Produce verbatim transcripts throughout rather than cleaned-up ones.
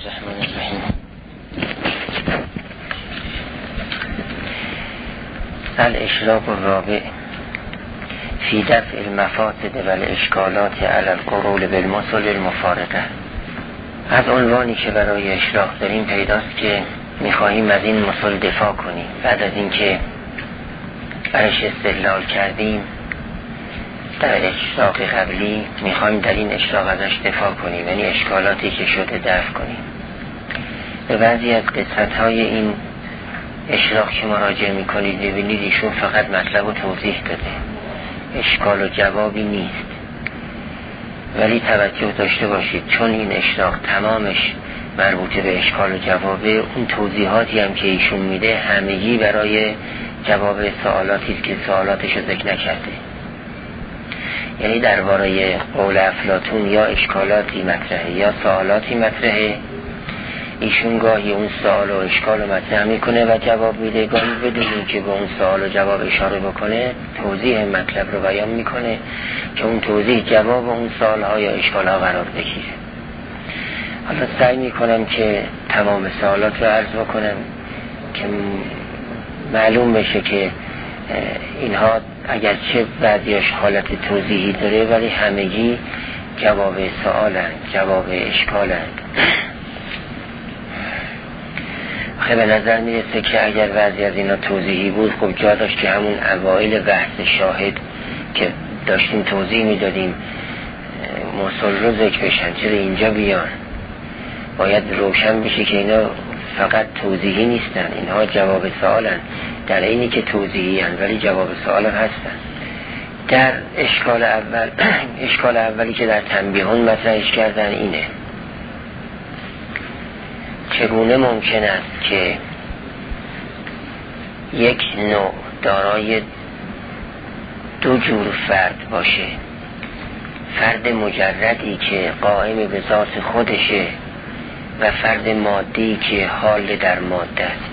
الرحمن الرحیم. الاشراق الرابع فی دفع المفاسد و الاشکالات علی القرول بالمثل المفارقه. از عنوانی که برای اشراق داریم پیداست که میخواهیم از این مثل دفاع کنیم. بعد از اینکه برش استدلال کردیم در اشراق قبلی، میخوایم در این اشراق ازش دفاع کنیم، یعنی اشکالاتی که شده دفع کنیم. به بعضی از قسمت‌های این اشراق که مراجعه میکنید ببینید ایشون فقط مطلب رو توضیح داده، اشکال و جوابی نیست. ولی توجه داشته باشید چون این اشراق تمامش مربوطه به اشکال و جوابه، اون توضیحاتی هم که ایشون میده همگی برای جواب سوالاتی است که سوالاتش رو ذکر نکرده. یعنی درباره قول افلاطون یا اشکالاتی مطرحه یا سوالاتی مطرحه، ایشون گاهی اون سوال و اشکال رو مطرح میکنه و جواب میده، گاهی بدون اینکه به اون سوال و جواب اشاره بکنه توضیح مطلب رو بیان میکنه که اون توضیح جواب اون سوال ها یا اشکال ها قرار بگیره. حالا سعی میکنم که تمام سوالات رو عرض بکنم که معلوم بشه که اینها اگرچه بعضیش حالت توضیحی داره ولی همگی جواب سوالن، جواب اشکالن. خیلی به نظر میرسه که اگر بعضی از اینا توضیحی بود خب جا داشت که همون اوایل بحث شاهد که داشتیم توضیح میدادیم مثل رو ذکر بشن، چرا اینجا بیان؟ باید روشن بشه که اینا فقط توضیحی نیستن، اینها جواب سوالن، در اینی که توضیحی هن ولی جواب سوال هستن. در اشکال اول اشکال اولی که در تنبیهون مطرحش کردن اینه: چگونه ممکن است که یک نوع دارای دو جور فرد باشه، فرد مجردی که قائم به ذات خودشه و فرد مادی که حال در ماده است.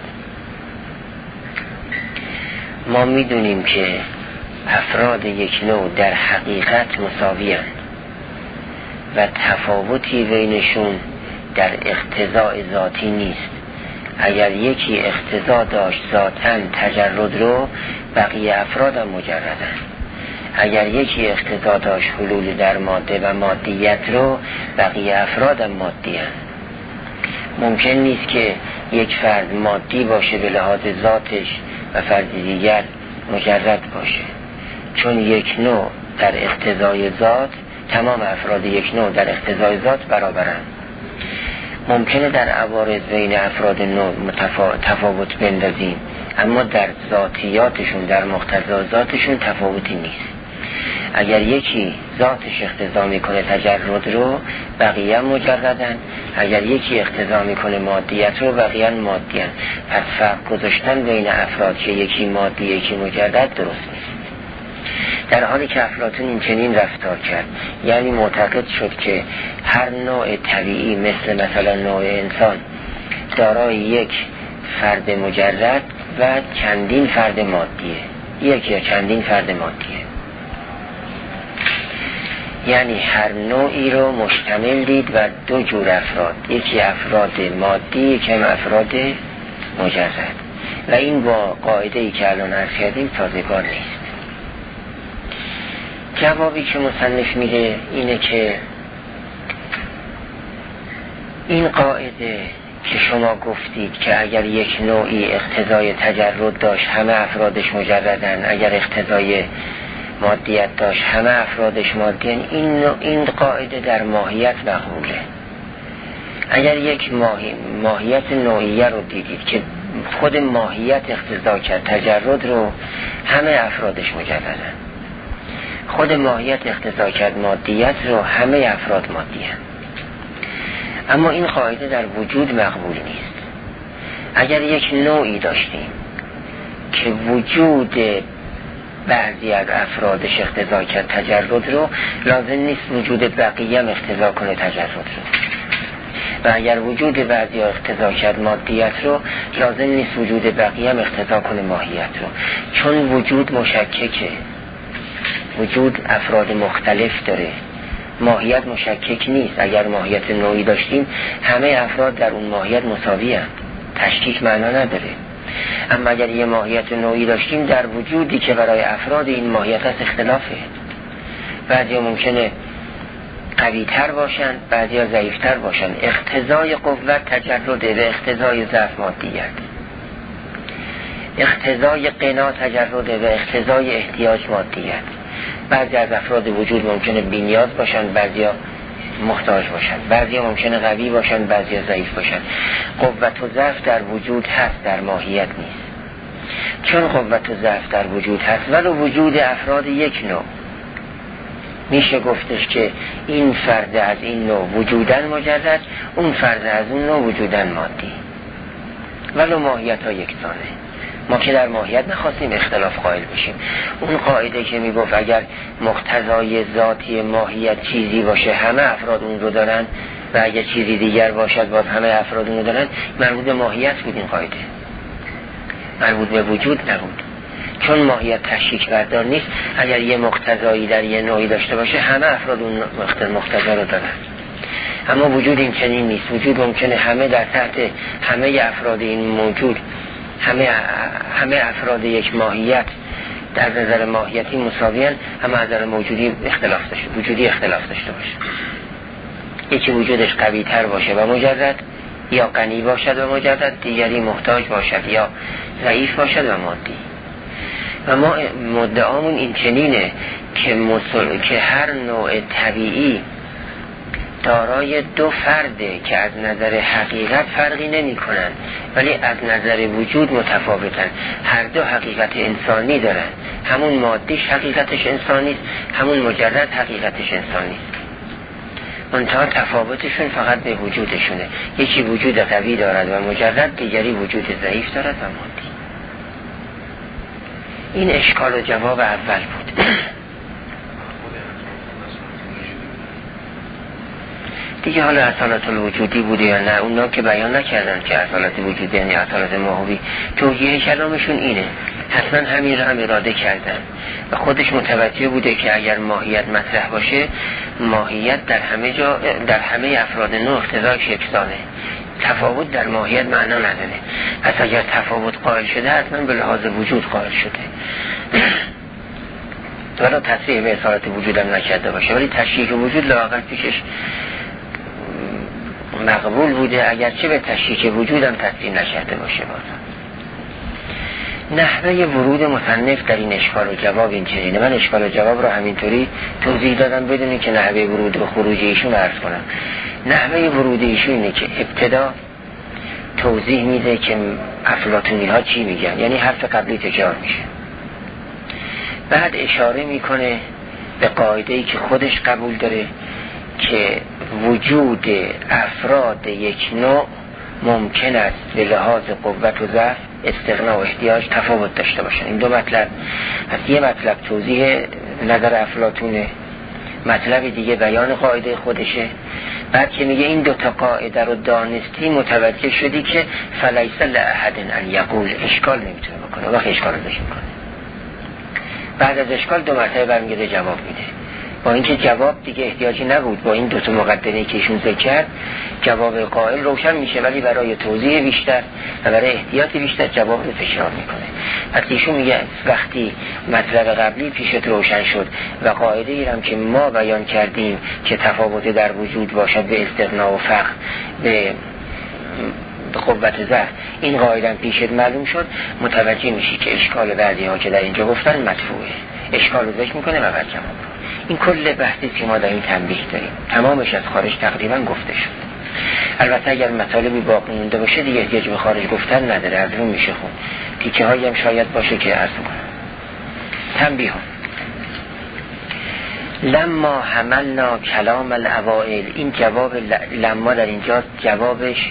ما میدونیم که افراد یک نوع در حقیقت مساوی هستند و تفاوتی بینشون در اقتضاء ذاتی نیست. اگر یکی اقتضا داشت ذاتاً تجرد رو، بقیه افراد هم مجردن. اگر یکی اقتضا داشت حلول در ماده و مادیت رو، بقیه افراد هم مادی هستند. ممکن نیست که یک فرد مادی باشه به لحاظ ذاتش و فرد دیگر مجرد باشه، چون یک نوع در اقتضای ذات، تمام افراد یک نوع در اقتضای ذات برابرن. ممکنه در عوارض بین افراد نوع متفا... تفاوت بندازیم، اما در ذاتیاتشون، در مقتضای ذاتشون تفاوتی نیست. اگر یکی ذاتش اقتضا میکنه تجرد رو، بقیه مجردن. اگر یکی اقتضا میکنه مادیت رو، بقیه مادیان. پس فرق گذاشتن بین افراد که یکی مادی یکی مجرد درست نیست. در حالی که افلاطون این چنین رفتار کرد، یعنی معتقد شد که هر نوع طبیعی مثل مثلا نوع انسان دارای یک فرد مجرد و چندین فرد مادیه، یک یا چندین فرد مادیه. یعنی هر نوعی رو مشتمل دید و دو جور افراد، یکی افراد مادی یکی افراد مجرد، و این با قاعده‌ای که الان عرض کردیم سازگار نیست. جوابی که مصنف میده اینه که این قاعده که شما گفتید که اگر یک نوعی اقتضای تجرد داشت همه افرادش مجردن، اگر اقتضای مادیت داشت همه افرادش مادیان، این این قاعده در ماهیت مقبوله. اگر یک ماهی ماهیت نوعیه رو دیدید که خود ماهیت اقتضا کرد تجرد رو، همه افرادش مجردن. خود ماهیت اقتضا کرد مادیت رو، همه افراد مادیان. اما این قاعده در وجود مقبول نیست. اگر یک نوعی داشتیم که وجود بعضی از افرادش اقتضا کرد تجرد رو، لازم نیست وجود بقیه هم اقتضا کنه تجرد رو. و اگر وجود بعضی ها اقتضا کرد مادیت رو، لازم نیست وجود بقیه هم اقتضا کنه ماهیت رو، چون وجود مشککه. وجود افراد مختلف داره، ماهیت مشکک نیست. اگر ماهیت نوعی داشتیم همه افراد در اون ماهیت مساوی هم. تشکیک معنا نداره. اما اگر یه ماهیت نوعی داشتیم در وجودی که برای افراد این ماهیت هست اختلافه. بعضی ممکنه قوی تر باشن، بعضی ها ضعیف تر باشن. اقتضای قوت تجرده و اقتضای ضعف مادیت. اقتضای قنا تجرده و اقتضای احتیاج مادیت. بعضی از افراد وجود ممکنه بی‌نیاز باشن، بعضی ها محتاج باشن، بعضی ها ممکنه قوی باشن، بعضی ها ضعیف باشن. قوت و ضعف در وجود هست، در ماهیت نیست. چون قوت و ضعف در وجود هست ولو وجود افراد یک نوع، میشه گفتش که این فرد از این نوع وجودن مجرد، اون فرد از اون نوع وجودن مادی، ولو ماهیت ها یکسانه. ما که در ماهیت نخواستیم اختلاف قائل بشیم. اون قاعده که میگفت اگر مقتضای ذاتی ماهیت چیزی باشه همه افراد اون رو دارن و اگر چیزی دیگر باشد باز همه افراد اون رو دارن، مربوط به ماهیت بود. این قاعده مربوط به وجود نبود، چون ماهیت تشکیک بردار نیست. اگر یه مقتضایی در یه نوعی داشته باشه همه افراد اون مقتضا رو دارن. اما وجود این چنین نیست. وجود ممکنه همه در تحت همه افراد این موجود، همه همه افراد یک ماهیت در نظر ماهیتی مساویان، اما از نظر موجودی اختلاف داشته وجودی اختلاف داشته باشه. یکی وجودش قوی تر باشه و مجرد، یا غنی باشد و مجرد، دیگری محتاج باشد یا ضعیف باشد و مادی. و ما مدعامون این چنینه که مسل... که هر نوع طبیعی دارای دو فرده که از نظر حقیقت فرقی نمی کنن ولی از نظر وجود متفاوتن. هر دو حقیقت انسانی دارن، همون مادیش حقیقتش انسانی، همون مجرد حقیقتش انسانی. منتها تفاوتشون فقط به وجودشونه. یکی وجود قوی دارد و مجرد، دیگری وجود ضعیف دارد و مادی. این اشکال و جواب اول بود. دیگه حالا اصالت الوجودی بوده یا نه، اونا که بیان نکردن که اصالت وجودی یعنی اصالت ماهوی. توجیه کلامشون اینه، حتما همین رو هم اراده کردن و خودش متوجه بوده که اگر ماهیت مطرح باشه، ماهیت در همه جا در همه افراد نوع اقتضایش یکسانه، تفاوت در ماهیت معنا نداره. پس اگر تفاوت قائل شده حتما به لحاظ وجود قائل شده. ولی تصریح به اصالت وجود هم نکرده باشه، ولی تشریح وجود لااقل پیشش مقبول بوده، اگرچه به تشریح وجود هم تسلیم نکرده باشه. بازم نحوه ورود مصنف در این اشکال و جواب این چنینه. من اشکال و جواب رو همینطوری توضیح دادم بدونی که نحوه ورود و خروج ایشون عرض کنم. نحوه ورود ایشون اینه که ابتدا توضیح میده که افلاطونی ها چی میگن، یعنی حرف قبلی تکرار میشه. بعد اشاره میکنه به قاعده‌ای که خودش قبول داره که وجود افراد یک نوع ممکن است به لحاظ قوت و ضعف، استغنا و احتیاج تفاوت داشته باشن. این دو مطلب. پس یه مطلب توضیح نظر افلاطونه، مطلب دیگه بیان قاعده خودشه. بعد که میگه این دو تا قاعده رو دانستی، متوجه شدی که فلیس لأحد ان یقول، اشکال نمیتونه بکنه، وقت اشکال رو داشت میکنه. بعد از اشکال دو مرتبه برمیگرده جواب میده. با اینکه جواب دیگه احتیاجی نبود، با این دو تا مقدمه که ایشون ذکر کرد جواب قائل روشن میشه، ولی برای توضیح بیشتر و برای احتیاط بیشتر جواب رو تکرار میکنه. پس ایشون میگه وقتی مطلب قبلی پیشت روشن شد و قاعده ای هم که ما بیان کردیم که تفاوت در وجود باشد به استغنا و فقر، به قوت ضعف، این قاعده هم پیشت معلوم شد، متوجه میشی که اشکال بعضی ها که در اینجا گفتن مدفوعه. اشکال رو ذکر میکنه و بعد جواب. این کل بحثی که ما در این تنبیه داریم تمامش از خارج تقریبا گفته شد. البته اگر مطالبی باقی مونده باشه دیگه احتیاج به خارج گفتن نداره، از اون میشه خون. تیکه هایی هم شاید باشه که عرض کنم. تنبیه ها. لما حملنا کلام الاوائل، این جواب لما در اینجا جوابش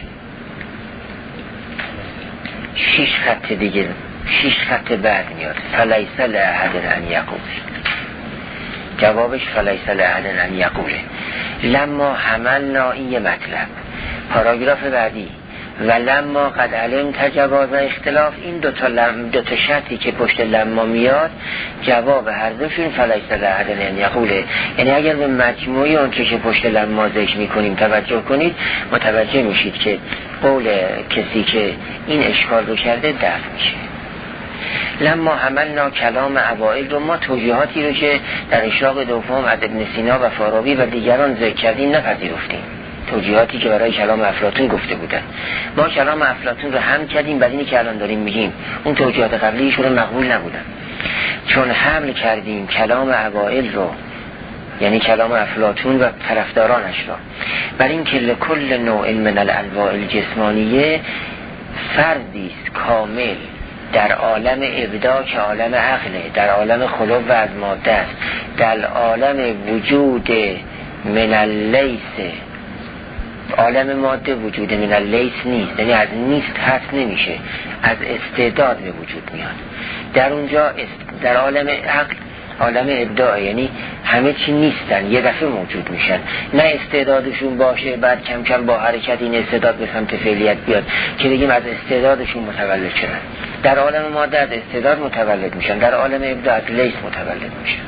شش خط دیگه، شش خط بعد میاد. فلیس لأحد ان یقول، جوابش فلیس لأحد ان یقوله. لما حملنا، این یه مطلب. پاراگراف بعدی و لما قد علم تجواز اختلاف، این دو تا لم دو تا شرطی که پشت لما میاد جواب هر دوشون فلیس لأحد ان یقوله. یعنی اگر به مجموعی اون که پشت لما ذکر میکنیم توجه کنید متوجه میشید که قول کسی که این اشکال رو کرده دفع میشه. لما حملنا کلام اوائل رو ما توجیهاتی رو که در اشراق دوم از ابن سینا و فارابی و دیگران ذکر کردیم نپذیرفتیم، توجیهاتی که برای کلام افلاطون گفته بودن. ما کلام افلاطون رو هم کردیم بعد اینی که الان داریم میگیم اون توجیهات قبلیشون رو مقبول نبودن، چون حمل کردیم کلام اوائل رو یعنی کلام افلاطون و طرفدارانش را بر این که لکل نوع من الانواع الجسمانیه فردی است کامل در عالم ابداع که عالم عقله، در عالم خلق و از ماده است، در عالم وجود من اللیس، عالم ماده وجود من اللیس نیست، یعنی از نیست هست نمیشه، از استعداد به وجود میاد. در اونجا در عالم عقل عالم ابداع، یعنی همه چی نیستن یه دفعه موجود میشن، نه استعدادشون باشه بعد کم کم با حرکت این استعداد به سمت فعلیت بیاد که بگیم از استعدادشون متولد شدن. در عالم ماده از استعداد متولد میشن، در عالم ابداع از لیس متولد میشن.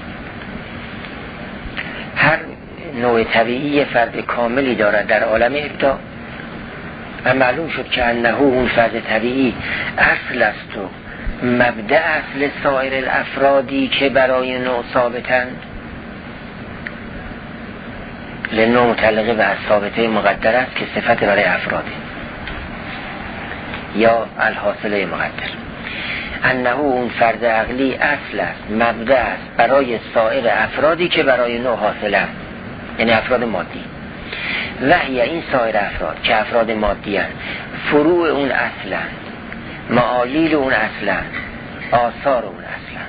هر نوع طبیعی فرد کاملی دارد در عالم ابداع و معلوم شد که انه اون فرد طبیعی اصل است و مبدأ اصل سایر الافرادی که برای نوع ثابتن، لنوع متعلقه به از ثابته مقدر است که صفت برای افراده یا الحاصله مقدر. انه اون فرد عقلی اصل است مبدأ است برای سایر افرادی که برای نوع حاصله است، یعنی افراد مادی. وحی این سایر افراد که افراد مادی هستند فروع اون اصلن، معالیل اون اصلن، آثار اون اصلن.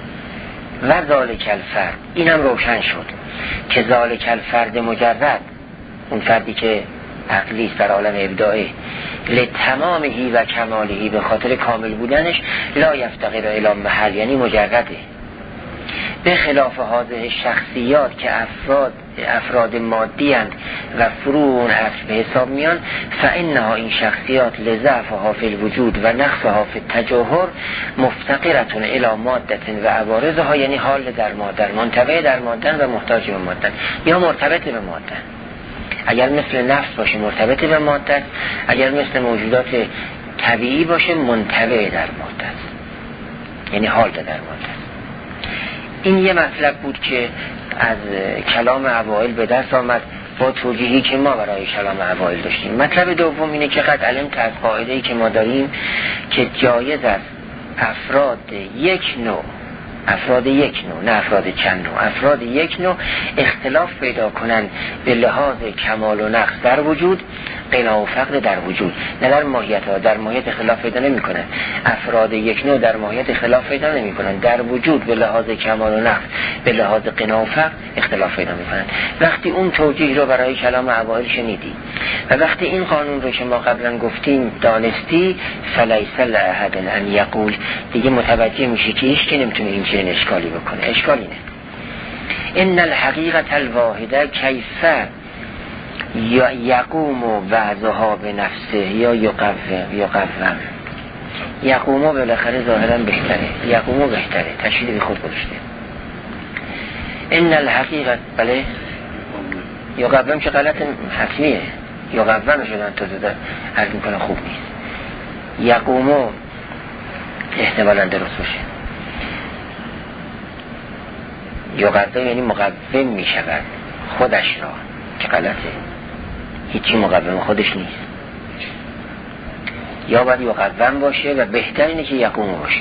و ذالک الفرد، اینم روشن شد که ذالک الفرد مجرد، اون فردی که عقلی است در عالم ابداعی، لتمامهی و کمالهی به خاطر کامل بودنش، لا یفتقر الی محل، یعنی مجرده، به خلاف هذه شخصیات که افراد افراد مادی هستند و فروع اون اصل به حساب میان. فانها این شخصیات لضعفها فی الوجود و نقصها فی التجوهر مفتقرتون الی ماده و عوارضها، یعنی حال در ماده، منتبه در ماده و محتاج به ماده یا مرتبط به ماده. اگر مثل نفس باشه مرتبط به ماده، اگر مثل موجودات طبیعی باشه منتبه در ماده، یعنی حال در ماده. این یه مطلب بود که از کلام اوائل به دست آمد با توجیهی که ما برای کلام اوائل داشتیم. مطلب دوم اینه که قد علمت از قاعده‌ای که ما داریم که جایز است افراد یک نوع، افراد یک نوع نه افراد چند نوع، افراد یک نوع اختلاف پیدا کنند به لحاظ کمال و نقص در وجود، غنا و فقر در وجود، نه در ماهیت ها. در ماهیت اختلاف پیدا نمی کنن. افراد یک نوع در ماهیت اختلاف پیدا نمی کنن، در وجود به لحاظ کمال و نقص، به لحاظ غنا و فقر اختلاف پیدا می کنن. وقتی اون توجیه رو برای کلام اوائل شنیدی و وقتی این قانون رو که ما قبلا گفتیم دانستی، فلیس لأحد ان یقول، دیگه متوجه میشی که هیچ کی نمیتونه این چنین اشکالی بکنه. اشکالی نه. ان الحقیقت الواحده کیفه یا یقوم و بعضها به نفسه یا یقوم یقوم یقوم بالاخره ظاهرا بهتره، یقوم بهتره، تشدید به خود گذاشته. ان الحقیقت بله یقوم که غلط حتمیه، یقوم شدن تو زده عرض میکنه خوب نیست. یقوم احتمالا درست باشه. یقوم یعنی مقوم میشود خودش را، که غلطه، هیچی مقوم خودش نیست. یا باید یقوم باشه و بهتر اینه که یقوم باشه.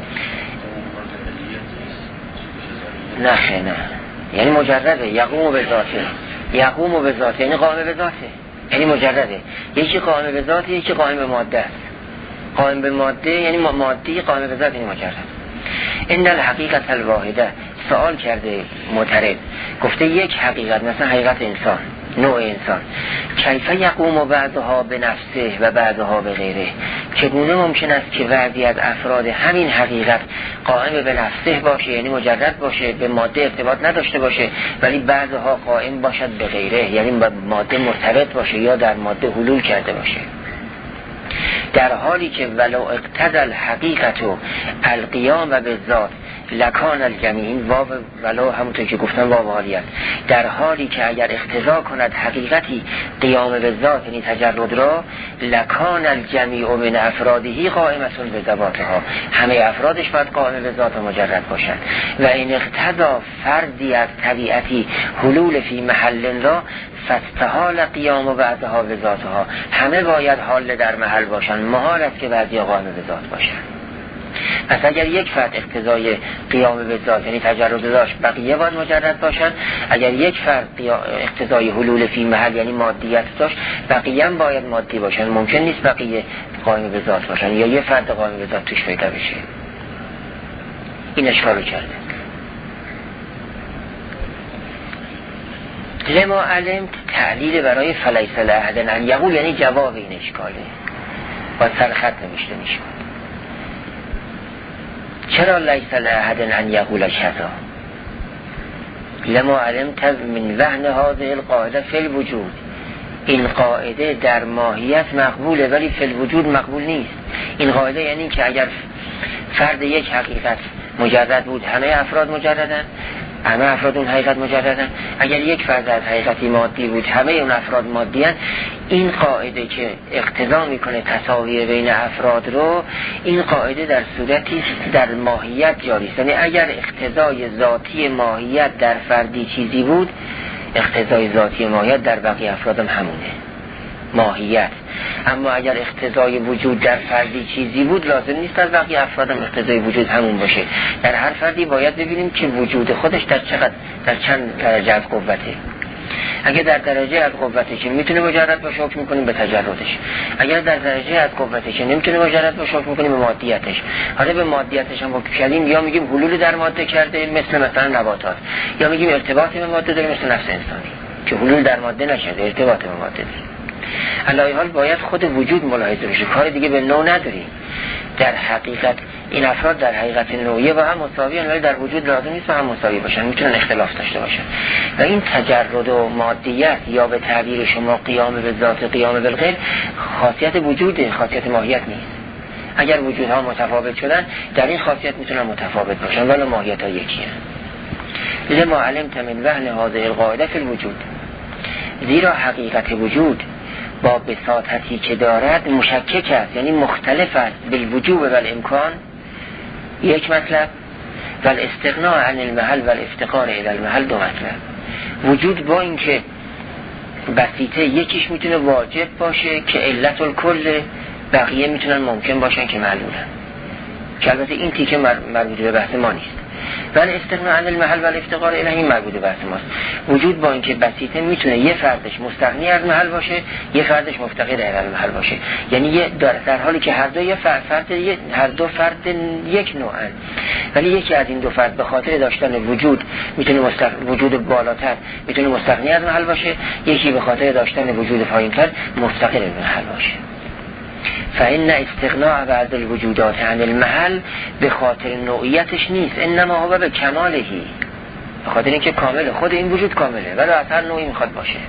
نه خیلی نه، یعنی مجرده، یقوم به ذاته، یقوم به ذاته یعنی قائم به ذاته، یعنی مجرده. یکی قائم به ذاته، یکی قائم به ماده است. قائم به ماده یعنی مادی، قائم به ذات یعنی مجرد. ان الحقیقت الواحده، سوال کرده معترض، گفته یک حقیقت، مثلا حقیقت انسان، نوع انسان، کیف یقوم بعضها به نفسه و بعضها به غیره، چگونه ممکن است که بعضی از افراد همین حقیقت قائم به نفسه باشه، یعنی مجرد باشه، به ماده ارتباط نداشته باشه، ولی بعضها قائم باشد به غیره، یعنی به ماده مرتبط باشه یا در ماده حلول کرده باشه. در حالی که ولو اقتضى الحقیقت و القیام و بالذات لکان الجمیع، این واو ولو همونطور که گفتم واو حالیه، در حالی که اگر اقتضا کند حقیقتی قیام بالذات یعنی تجرد را، لکان الجمیع من افرادهی قائمتون به ذواتها، همه افرادش باید قائم به ذات مجرد باشند. و این اقتضا فردی از طبیعتی حلول فی محل را فاستحال قیام و بعضها به ذاتها، همه باید حال در محل باشند، محال است که بعضی قائم به ذات باشند. پس اگر یک فرد اقتضای قیام به ذات یعنی تجرد داشت، بقیه باید مجرد باشند. اگر یک فرد اقتضای حلول فی محل یعنی مادیت داشت، بقیه هم باید مادی باشند. ممکن نیست بقیه قائم به ذات باشند یا یه فرد قائم به ذات توش پیدا بشه. این اشکالو کرده. لما علمت تعلیل برای فلیس لأحد ان یقول یعنی جواب این اشکاله، با سرخط نوشته میشه. چرا لیس لأحد ان یقول کذا؟ لما علمت من وهن هذه القاعده فی الوجود، این قاعده در ماهیت مقبوله ولی فی الوجود مقبول نیست. این قاعده یعنی که اگر فرد یک حقیقت مجرد بود، همه افراد مجردن، همه افراد اون حقیقت مجردن. اگر یک فرد از حقیقتی مادی بود، همه اون افراد مادی هن. این قاعده که اقتضا میکنه تساوی بین افراد رو، این قاعده در صورتی در ماهیت جاری است. یعنی اگر اقتضای ذاتی ماهیت در فردی چیزی بود، اقتضای ذاتی ماهیت در بقیه افراد هم همونه، ماهیت. اما اگر اقتضای وجود در فردی چیزی بود، لازم نیست از بقیه افراد هم اقتضای وجود همون باشه. در هر فردی باید ببینیم که وجود خودش در چقدر، در چند درجه از قوته. اگر در درجه از قوته که میتونه مجرد باشه، حکم میکنیم به تجردش. اگر در درجه از قوته که نمیتونه مجرد باشه، حکم میکنیم به مادیتش. حالا به مادیتش هم حکم کردیم، یا میگیم حلول در ماده کرده مثل مثلا نباتات، یا میگیم ارتباطی به ماده داره مثل نفس انسانی که حلول در ماده نشده، ارتباط به ماده داره. علای حال باید خود وجود ملاحظه بشه، کار دیگه به نوع نداریم. در حقیقت این افراد در حقیقت نوعیه و هم مساوی ولی در وجود لازم نیست و هم مساوی باشن، میتونن اختلاف داشته باشن. و این تجرد و مادیت یا به تعبیر شما قیام به ذات، قیام بالغیر، خاصیت وجوده، خاصیت ماهیت نیست. اگر وجودها متفاوت شدن، در این خاصیت میتونن متفاوت باشن ولی ماهیت ها یکیه. لما علمت من وهن هذه القاعده فی الوجود، زیرا حقیقت وجود با بساطتی که دارد مشکک است، یعنی مختلف است بالوجوب و الامکان، یک مطلب، و الاستغناء عن المحل و الافتقار الى المحل، دو مطلب. وجود با این که بسیطه، یکیش میتونه واجب باشه که علت الکل، بقیه میتونن ممکن باشن که معلولن، که البته این تیکه مربوط به بحث ما نیست. ولی استغناء عن المحل و الافتقار الی این مربوط به بحث ماست. وجود با اینکه بسیطه میتونه یه فردش مستغنی از محل باشه، یه فردش مفتقر الی محل باشه. یعنی یه در حالی که هر دو یه فرد, فرد یه هر دو فرد یک نوعن، ولی یکی از این دو فرد به خاطر داشتن وجود میتونه مستق... وجود بالاتر میتونه مستغنی از محل باشه، یکی به خاطر داشتن وجود پایینتر مفتقر به محل باشه. فإن استغناء بعض الوجودات عن المحل به خاطر نوعیتش نیست، انما هو به کمالهی، به خاطر اینکه کامله، خود این وجود کامله ولی از هر نوعی میخواد باشه،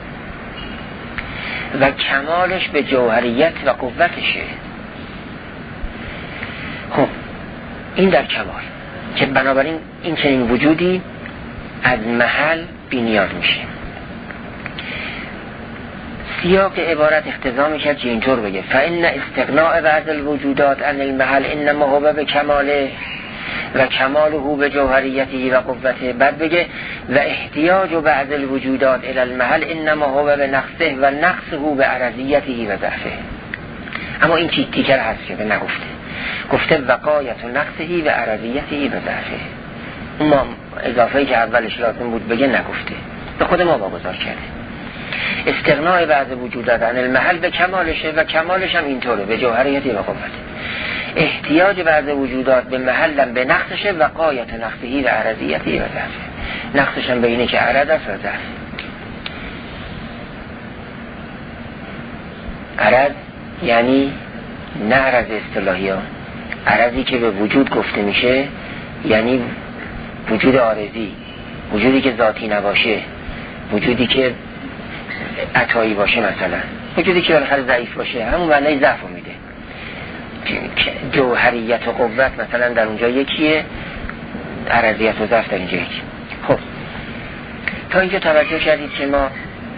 و کمالش به جوهریت و قوتشه. خب این در کمال، که بنابراین این چنین وجودی از محل بی‌نیاز میشه. سیاق عبارت اقتضا میکرد که اینطور بگه فإن استغناء بعض الوجودات عن المحل انما هو به کماله و کماله به جوهریته و قوته. بعد بگه و احتیاج بعض الوجودات الى المحل انما هو به نقصه و نقصه به عرضیته و ضعفه. اما این چی تیکر هست که نگفته، گفته وقایت و نقصه و عرضیته و ضعفه. اما اضافه‌ای که اولش لازم بود بگه نگفته، به خود ما واگذار کرده. استغناء بعض وجودات عن المحل به کمالشه و کمالش هم اینطوره به جوهریتی و قوته. احتیاج بعض وجودات به محلم به نقصشه و قایت نقصهی و عرضیتی و ضعفه. نقصش هم به اینه که عرض است و ضعف. عرض یعنی نه عرض اصطلاحی ها، عرضی که به وجود گفته میشه یعنی وجود عارضی، وجودی که ذاتی نباشه، وجودی که عطایی باشه، مثلا وجودی که بالاخره ضعیف باشه، همون معنی ضعف میده. جوهریت و قوت مثلا در اونجا یکیه، عرضیت و ضعف در اینجا یکی. خب تا اینجا توجه کردید که ما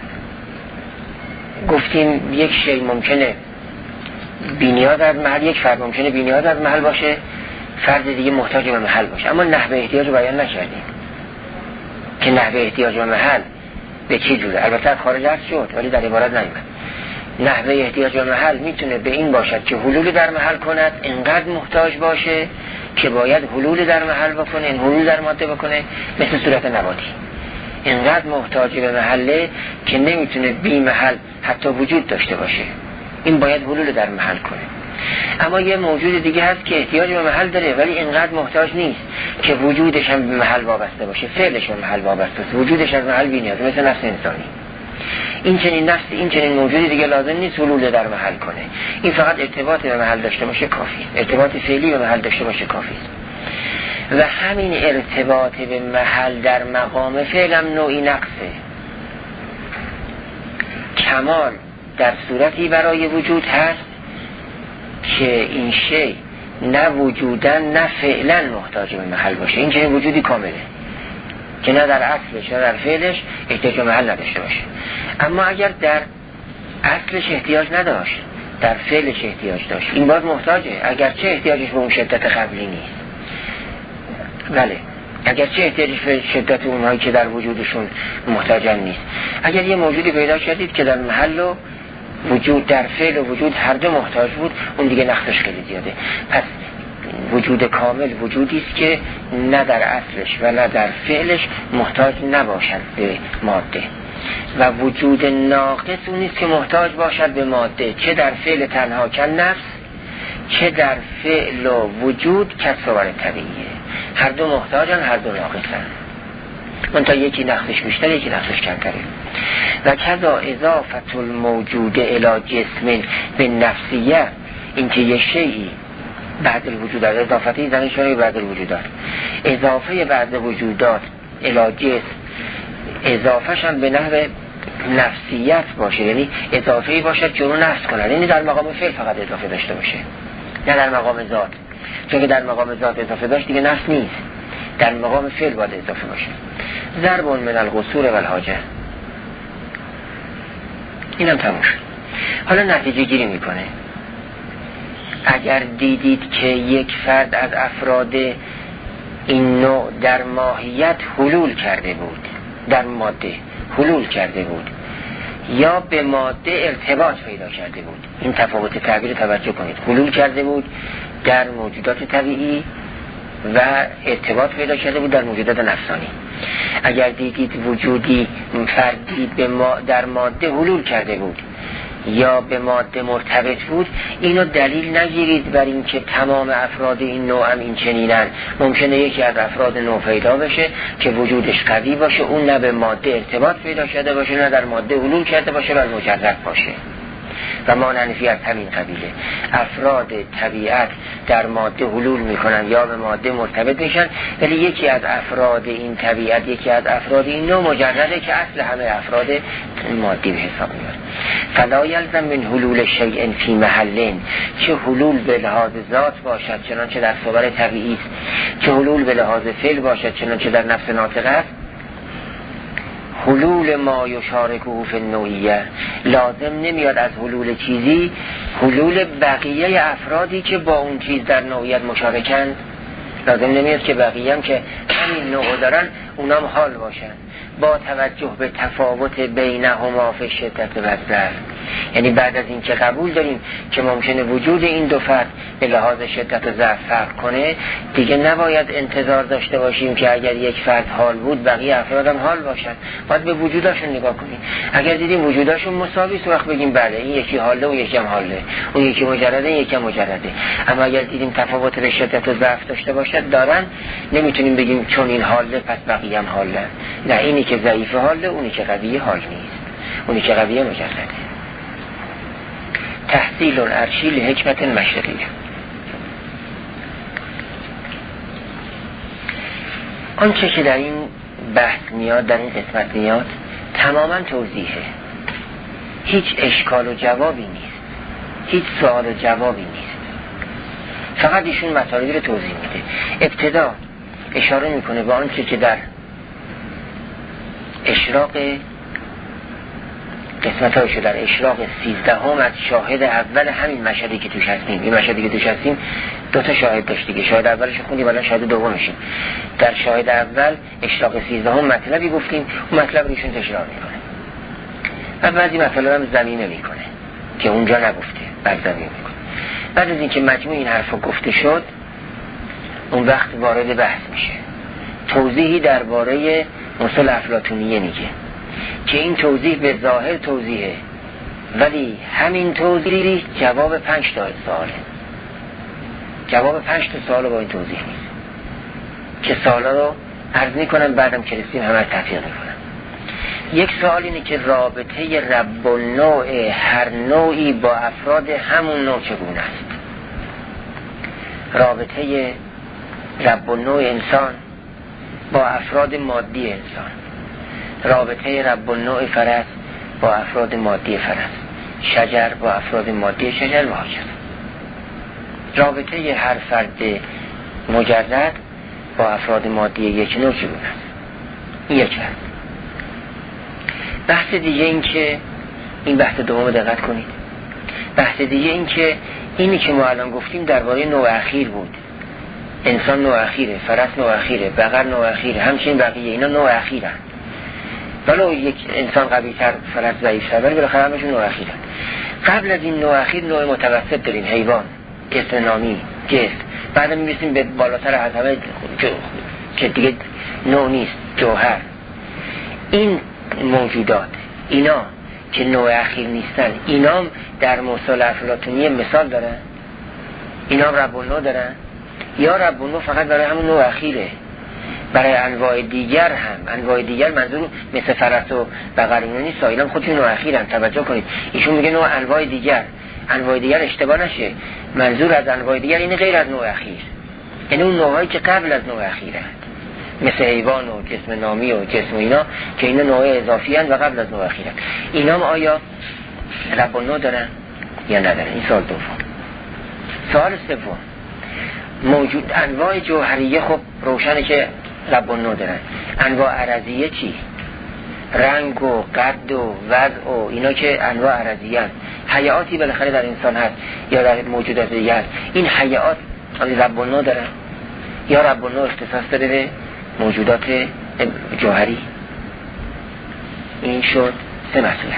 گفتیم یک شی ممکنه بی‌نیاز از محل، یک فرد ممکنه بی‌نیاز از محل باشه، فرد دیگه محتاج به محل باشه، اما نحوه احتیاج رو بیان نکردیم که نحوه احتیاج به محل به چه جوره. البته خارج از شد ولی در عبارت نیامد. نحوه احتیاج به محل میتونه به این باشد که حلول در محل کند، اینقدر محتاج باشه که باید حلول در محل بکنه، این حلول در ماده بکنه، مثل صورت نباتی. اینقدر محتاج به محله که نمیتونه بی محل حتی وجود داشته باشه، این باید حلول در محل کنه. اما یه موجود دیگه هست که احتیاج به محل داره ولی اینقدر محتاج نیست که وجودش هم به محل وابسته باشه، فعلش به محل وابسته است، وجودش از محل بی‌نیازه، مثل نفس انسانی. این چنین نفس، این چنین موجودی دیگه لازم نیست حلول در محل کنه، این فقط ارتباط به محل داشته باشه کافی، ارتباط فعلی به محل داشته باشه کافی. و همین ارتباط به محل در مقام فعل هم نوعی نقصه. کمال در صورتی برای وجود هست که این شی نه وجودن نه فعلا محتاج به محل باشه، این چنین وجودی کامله که نه در اصلش نه در فعلش احتیاج به محل نداشته باشه. اما اگر در اصلش احتیاج نداشت، در فعلش احتیاج داشت، این باز محتاجه، اگرچه احتیاجش به اون شدت قبلی نیست. بله، اگرچه احتیاجش به شدت اونهایی که در وجودشون محتاجن نیست. اگر یه موجودی پیدا کردید که در محل و وجود، در فعل و وجود هر دو محتاج بود، اون دیگه نقصش خیلی زیاده. پس وجود کامل وجودی است که نه در اصلش و نه در فعلش محتاج نباشد به ماده، و وجود ناقص اون نیست که محتاج باشد به ماده، چه در فعل تنها کن نفس، چه در فعل و وجود کسر طبیعیه. هر دو محتاجن، هر دو ناقصن، منتها یکی نقصش بیشتر، یکی نقصش کمتره. و کذا اضافت الموجود الی جسم به نفسیه، این که یه شیئی بعد الوجودات، اضافتی زنی شده بعد الوجودات، اضافه بعد وجودات الی جسم، اضافهش هم به نحو نفسیت باشه، یعنی اضافه‌ای باشد که اونو نفس کنه، یعنی در مقام فعل فقط اضافه داشته باشه، نه در مقام ذات. چون که در مقام ذات اضافه داشت دیگه نفس نیست، در مقام فعل باید اضافه باشه. ضرب من القصور و الحاجه، اینم تموم شد. حالا نتیجه گیری میکنه. اگر دیدید که یک فرد از افراد این نوع در ماهیت حلول کرده بود، در ماده حلول کرده بود یا به ماده ارتباط پیدا کرده بود، این تفاوت تعبیر توجه کنید. حلول کرده بود در موجودات طبیعی و ارتباط پیدا کرده بود در موجودات نفسانی. اگر دیدید وجودی فردی به ما در ماده حلول کرده بود یا به ماده مرتبط بود، اینو دلیل نگیرید بر این که تمام افراد این نوع هم این چنینن. ممکنه یکی از افراد نوع پیدا بشه که وجودش قوی باشه، اون نه به ماده ارتباط پیدا شده باشه نه در ماده حلول کرده باشه و مجرد باشه. و ما ننفی از همین قبیله افراد طبیعت در ماده حلول میکنن یا به ماده مرتبط میشن، ولی یکی از افراد این طبیعت، یکی از افراد این نوع مجرده که اصل همه افراد مادی به حساب میاد. فلا یلزم من حلول شیء فی محل، چه حلول به لحاظ ذات باشد چنانچه در صور طبیعی است، چه حلول به لحاظ فعل باشد چنانچه در نفس ناطقه است. حلول ما یشارکه فی النوعیه، لازم نمیاد از حلول چیزی حلول بقیه افرادی که با اون چیز در نوعیت مشارکند، لازم نمیاد که بقیه هم که همین نوع دارن اونام حال باشن با توجه به تفاوت بینهما فی شدت و ضعف. یعنی بعد از این که قبول داریم که ممکنه وجود این دو فرد به لحاظ شدت و ضعف فرق کنه، دیگه نباید انتظار داشته باشیم که اگر یک فرد حال بود بقیه افراد هم حال باشن. باید به وجوداشون نگاه کنیم. اگر دیدیم وجوداشون مساوی است وقت بگیم بله این یکی حاله و یکی هم حاله، اون یکی مجرده این یکی هم مجرده. اما اگر دیدیم تفاوت به شدت و ضعف داشته باشد دارن، نمیتونیم بگیم چون این حاله پس بقیه هم حاله. نه، اینی که ضعیف حاله، اونی که قوی حال نیست، اونی که قوی مجرده. تحصیل الارشی لحکمت مشرقیه. آنچه که در این بحث میاد، در این قسمت میاد، تماما توضیحه، هیچ اشکال و جوابی نیست، هیچ سوال و جوابی نیست. فقط ایشون مطالبی رو توضیح میده. ابتدا اشاره میکنه به آنچه که در اشراق قسمت هایشو در اشراق سیزدهم از شاهد اول همین مشهدی که توش هستیم. این مشهدی که توش هستیم دو تا شاهد داشت دیگه. شاهد اولش خوندیم، الان شاهد دومشیم. در شاهد اول اشراق سیزدهم مطلبی گفتیم، اون مطلب رو ایشون تکرار میکنه و بعضی مطلب هم زمینه میکنه که اونجا نگفته، بعد زمینه میکنه. بعد از اینکه مجموع این حرفا گفته شد، اون وقت وارد بحث میشه. توضیحی درباره مثل افلاطونیه میگه که این توضیح به ظاهر توضیحه، ولی همین توضیحی جواب پنج تا سواله. جواب پنج تا سوال با این توضیح نیست که سوالا رو عرض میکنم، بعدم که رسیم همه تفسیر میکنم. یک سوال اینه که رابطه رب النوع هر نوعی با افراد همون نوع چگونه است؟ رابطه رب النوع انسان با افراد مادی انسان، رابطه رب النوع فرس با افراد مادی فرس، شجر با افراد مادی شجر و هاکذا. رابطه هر فرد مجرد با افراد مادی یک نوع چگونه است؟ این یک هست. بحث دیگه این که این بحث دوم دقت کنید. بحث دیگه این که اینی که ما الان گفتیم درباره نوع اخیر بود. انسان نوع اخیره، فرس نوع اخیره، بقر نوع اخیره، همچنین بقیه اینا نوع اخیرن. ولو یک انسان قوی تر، فرس ضعیف‌تر، ولی بالاخره همشون نوع اخیرن. قبل از این نوع اخیر نوع متوسط داریم، حیوان، جسم نامی، جسم. بعد می‌رسیم به بالاتر از همه که دیگه نوع نیست، جوهر. این موجودات اینا که نوع اخیر نیستن، اینا در مثال افلاطونی مثال دارن؟ اینا رب النوع دارن؟ یا رب النوع فقط برای همون نوع اخیره؟ برای انواع دیگر هم، انواع دیگر منظور مثل فرس و بقر اینا نیست، اینا خودشون نوع اخیرن. توجه کنید، ایشون میگه نوع انواع دیگر. انواع دیگر اشتباه نشه، منظور از انواع دیگر اینه غیر از نوع اخیر، یعنی اون نوعایی که قبل از نوع اخیرن، مثل حیوان و جسم نامی و جسم اینا که اینا نوع اضافی هستند و قبل از نوع اخیرن. اینا هم آیا رب النوع دارن یا ندارن؟ این سوال دوم. سوال سوم، موجود انواع جوهریه خب روشنه که رب النوع دارن. انواع عرضیه چی؟ رنگ و قد و وضع و اینا که انواع عرضیه هست. حیاتی بالاخره در انسان هست یا در موجودات دیگه هست. این حیات رب النوع دارن یا رب النوع اختصاص داره به موجودات جوهری؟ این شد سه مسئله.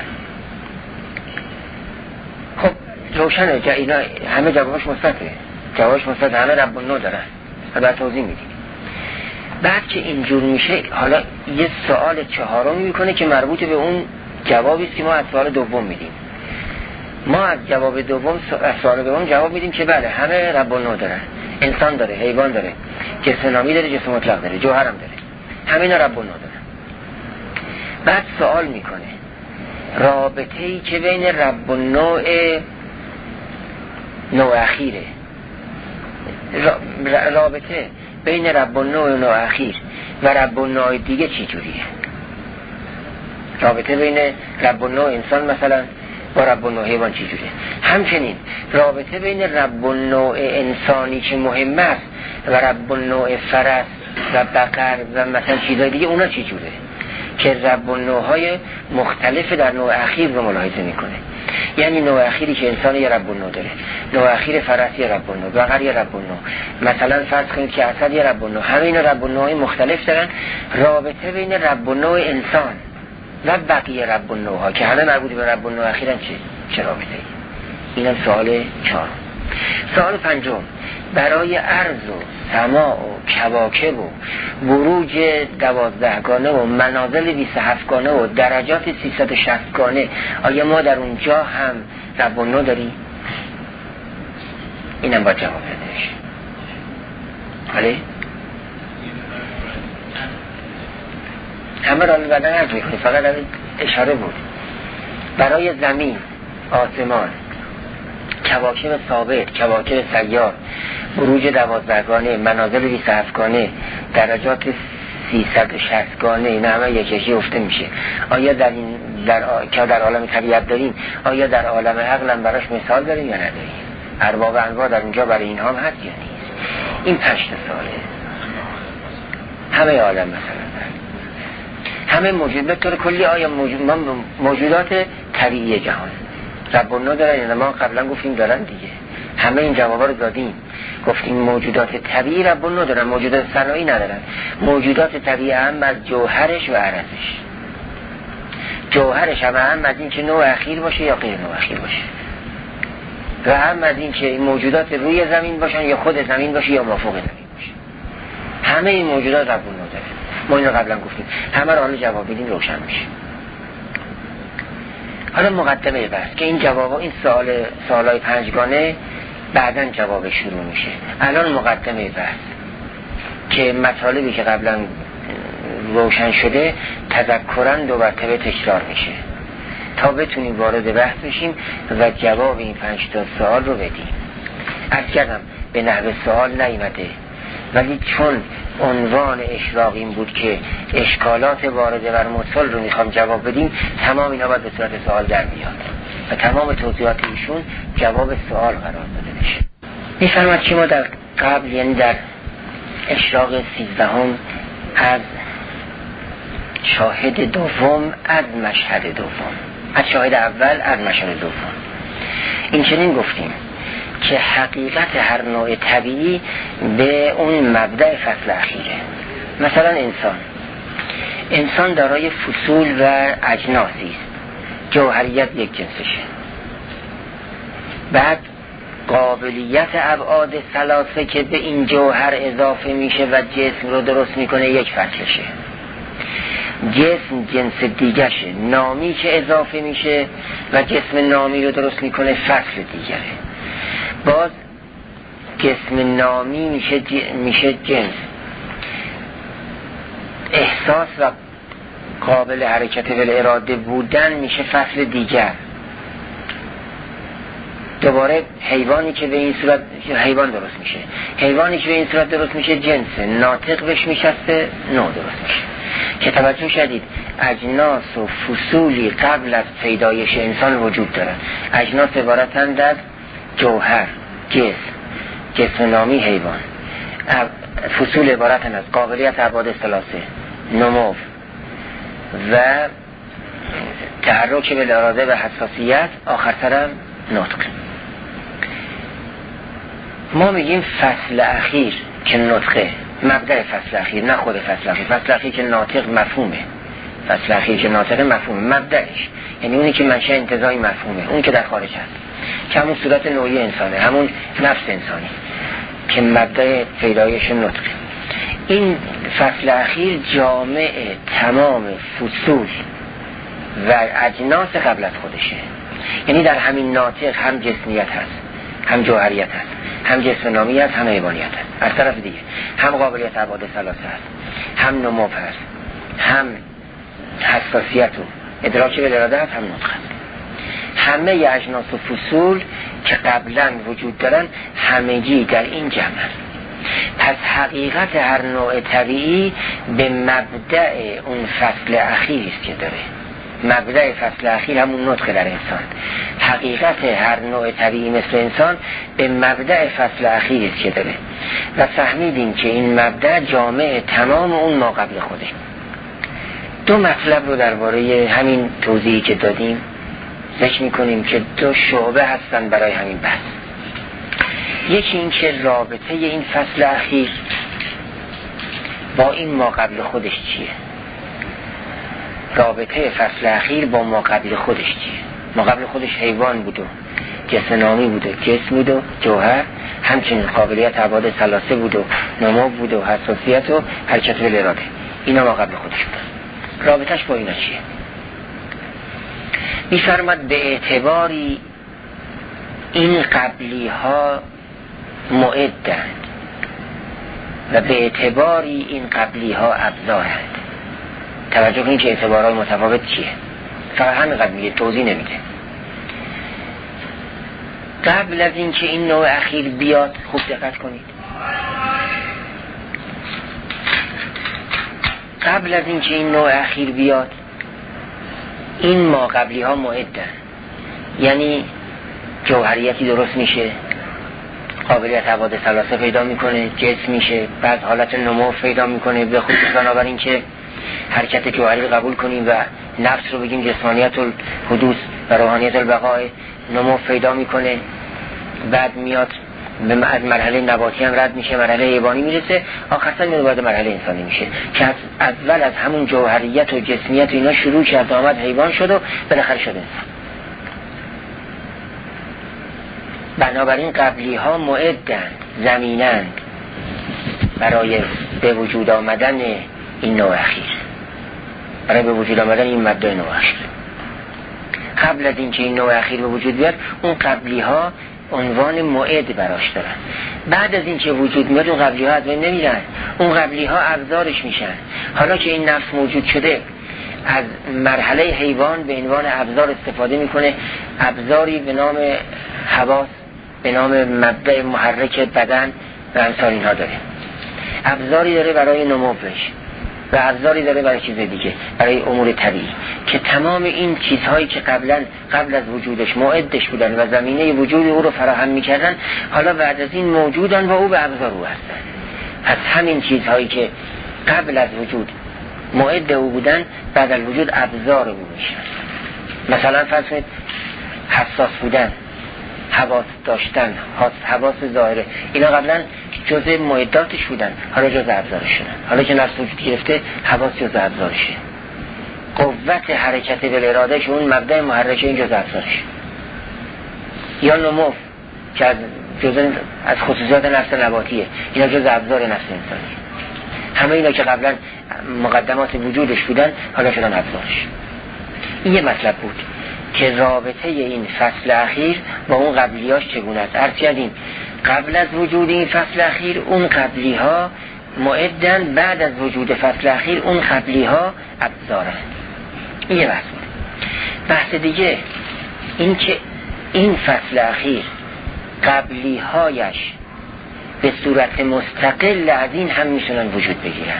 خب روشنه که اینا همه جوابش مثبته، جوابش مثبت، همه رب النوع دارن. بعد توضیح میدیم. بعد که اینجور میشه، حالا یه سوال چهارم میکنه که مربوط به اون جوابی است که ما از سوال دوم میدیم. ما از جواب دوم از سوال دوم جواب میدیم که بله همه رب النوع دارن. انسان داره، حیوان داره، جسم نامی داره، جسم مطلق داره، جوهر هم داره، همه اینا رب النوع دارن. بعد سوال میکنه رابطه ای که بین رب النوع نوع اخیره، رابطه بین رب النوع و نوع اخیر و رب النوع دیگه چی جوریه؟ رابطه بین رب النوع انسان مثلا با رب النوع حیوان چی جوریه؟ همچنین رابطه بین رب النوع انسانی که مهم است و رب النوع فرس و بقر و مثلا چیزای دیگه اونا چی جوره که رب النوع های مختلف در نوع اخیر رو ملاحظه میکنه. یعنی نوع اخیری که انسان یه رب النوع داره، نوع اخیر فرس یه رب النوع، بقر یه رب النوع، مثلا فرض کنید که اسد یه رب النوع، همه اینا رب النوع مختلف دارن. رابطه بین رب النوع انسان و بقیه رب النوع ها که همه مربوط به رب النوع اخیرن چه چه رابطه ای؟ اینم سوال چهارم. سوال پنجم، برای عرض و سماع و کواکب و بروج دوازدهگانه و منازل بیست و هفتگانه و درجات سیصد و شصتگانه آیا ما در اونجا هم رب النوع داریم؟ اینم باید جواب بدهش. ولی همه را بدن عرض میکنی، فقط اشاره بود. برای زمین، آسمان، کواکب ثابت، کواکب سیار، بروج دوازدهگانه، منازل بیست و هفتگانه، درجات سیصد و شصتگانه، این همه یکیشی افته میشه. آیا در این در آ... که در عالم طبیعت داریم، آیا در عالم عقل هم براش مثال داریم یا نداریم؟ ارباب انواع در اینجا برای اینها هم هست یا نیست؟ این پنج ساله همه عالم مثلا همه موجود به طور کلی آیا موجود موجودات طبیعی جهان رب النوع دارن یا ما قبلا گفتیم دارن دیگه، همه این جوابا رو دادیم، گفتیم موجودات طبیعی رب النوع دارن، موجودات صناعی ندارن. موجودات طبیعی هم از جوهرش و عرضش، جوهرش هم هم از این که نوع اخیر باشه یا غیر نوع اخیر باشه و هم از این که موجودات روی زمین باشن یا خود زمین باشه یا مافوق زمین باشه. همه این موجودات رب النوع داره، ما این رو قبلا گفتیم، همه رو حالا جواب بدیم روشن میشه. حالا مقدمه بحث که این جواب این سوال سوالای پنجگانه بعداً جواب شروع میشه. الان مقدمه بحث که مطالبی که قبلا روشن شده تذکراً دو مرتبه تکرار میشه تا بتونیم وارد بحث بشیم و جواب این پنج تا سوال رو بدیم. عرض کردم به نحو سوال نیامده، ولی چون عنوان اشراق این بود که اشکالات وارده بر متصل رو میخوام جواب بدیم، تمام اینا باید به صورت سوال در بیاد و تمام توضیحات ایشون جواب سوال قرار داده بشه. میفرماد که ما در قبل یعنی در اشراق سیزدهم از شاهد دوم از مشهد دوم از شاهد اول از مشهد دوم این چنین گفتیم که حقیقت هر نوع طبیعی به اون مبدأ فصل اخیره. مثلا انسان انسان دارای فصول و اجناسی است، جوهریت یک جنسشه، بعد قابلیت ابعاد ثلاثه که به این جوهر اضافه میشه و جسم رو درست میکنه یک فصلشه. جسم جنس دیگرشه، نامی که اضافه میشه و جسم نامی رو درست میکنه فصل دیگره. باز جسم نامی میشه, ج... میشه جنس، احساس و قابل حرکت بالاراده بودن میشه فصل دیگر. دوباره حیوانی که به این صورت حیوان درست میشه، حیوانی که به این صورت درست میشه جنس، ناطق بهش میشسته نوع درست میشه. که توجه شدید اجناس و فصولی قبل از پیدایش انسان وجود دارن. اجناس عبارتند از جوهر، جسم، جسم نامی حیوان. فصول عبارتند از قابلیت ابعاد ثلاثه، نمو و تحرک بالاراده و حساسیت، آخرترم نطق. ما میگیم فصل اخیر که نطقه، مبدأ فصل اخیر، نه خود فصل اخیر. فصل اخیر که ناطق مفهومه، فصل اخیر که ناطق مفهومه، مبدأش یعنی اونی که منشأ انتزاعی مفهومه، اون که در خارج هست، که همون صورت نوعی انسانه، همون نفس انسانی که مبدأ پیدایش نطقه. این فصل اخیر جامع تمام فصول و اجناس قبل از خودشه، یعنی در همین ناطق هم جسمیت هست، هم جوهریت هست، هم جسم نامی هست، هم حیوانیت هست. از طرف دیگه هم قابلیت ابعاد ثلاثه هست، هم نمو هست، هم حساسیت و ادراک بالاراده هست، هم نطق هست. همه اجناس و فصول که قبلا وجود دارن همگی در این جمع هست. پس حقیقت هر نوع طبیعی به مبدأ اون فصل اخیری است که داره. مبدأ فصل اخیر همون نطق در انسان. حقیقت هر نوع طبیعی مثل انسان به مبدأ فصل اخیری است که داره و فهمیدیم که این مبدأ جامع تمام اون ما قبل خوده. دو مطلب رو درباره همین توضیحی که دادیم ذکر می‌کنیم که دو شعبه هستن برای همین بحث. یکی این که رابطه این فصل اخیر با این ما قبل خودش چیه؟ رابطه فصل اخیر با ما قبل خودش چیه؟ ما قبل خودش حیوان بود و جسم نامی بود و جسم بود و جوهر، همچنین قابلیت ابعاد ثلاثه بود و نمو بود و حساسیت و حرکت بالاراده. اینا ما قبل خودش بود. رابطش با اینا چیه؟ می‌فرماد به اعتباری این قبلی ها معدند و به اعتباری این قبلی ها ابزارند. توجه کنید که اعتبارهای متفاوت چیه؟ فقط همینقدر میگه، توضیح نمیده. قبل از این که این نوع اخیر بیاد خوب دقت کنید، قبل از این که این نوع اخیر بیاد این ما قبلی ها معدن، یعنی جوهریتی درست میشه، قابلیت حوادث ثلاثه پیدا میکنه، جسم میشه، بعد حالت نمو پیدا میکنه، به خصوص بنابراین که حرکت جوهری قبول کنیم و نفس رو بگیم جسمانیت الحدوث و روحانیت البقاء، نمو پیدا میکنه، بعد میاد از مرحله نباتی هم رد میشه، مرحله حیوانی میرسه، آخرسا میاد وارد مرحله انسانی میشه که از اول از همون جوهریت و جسمیت و اینا شروع کرد، آمد حیوان شد و بالاخره شد انسان. بنابراین قبلی ها معدند، زمینند برای به وجود آمدن این نوع اخیر، برای به وجود آمدن این مبدأ نوع اخیر. قبل از اینکه این نوع اخیر به وجود بیاد، اون قبلی ها عنوان معد براش دارن. بعد از اینکه وجود میاد، اون قبلی ها از بین نمیرن، اون قبلی ها ابزارش میشن. حالا که این نفس موجود شده، از مرحله حیوان به عنوان ابزار استفاده میکنه، ابزاری به نام حواس، به نام مبدأ محرک بدن و امثال اینها داره. ابزاری داره برای نموش و ابزاری داره برای چیز دیگه، برای امور طبیعی، که تمام این چیزهایی که قبلا قبل از وجودش معدش بودن و زمینه وجود او رو فراهم میکردن، حالا بعد از این موجودن و او به ابزار او هستن. پس همین چیزهایی که قبل از وجود معد او بودن، بعد از وجود ابزار او میشن. مثلا فرض کنید حساس بودن، حواس داشتن، حواس ظاهره، اینا قبلا جزء معداتش بودن، حالا جزء ابزارش شدن. حالا که نفس وجود گرفته، حواس جزء ابزارشه. قوت حرکت بالارادهش، اون مبدأ محرکه، این جزء ابزارشه. یا نمو که از جزء از خصوصیات نفس نباتیه، اینا جزء ابزار نفس انسانی. همه اینا که قبلا مقدمات وجودش بودن، حالا شدن ابزارش. این یه مطلب بود که رابطه این فصل اخیر با اون قبلیاش چگونه است. عرض کردیم قبل از وجود این فصل اخیر اون قبلی ها معدن، بعد از وجود فصل اخیر اون قبلی ها ابزارن. این یه بحث بود. بحث دیگه این که این فصل اخیر قبلی هایش به صورت مستقل از این هم میتونن وجود بگیرن.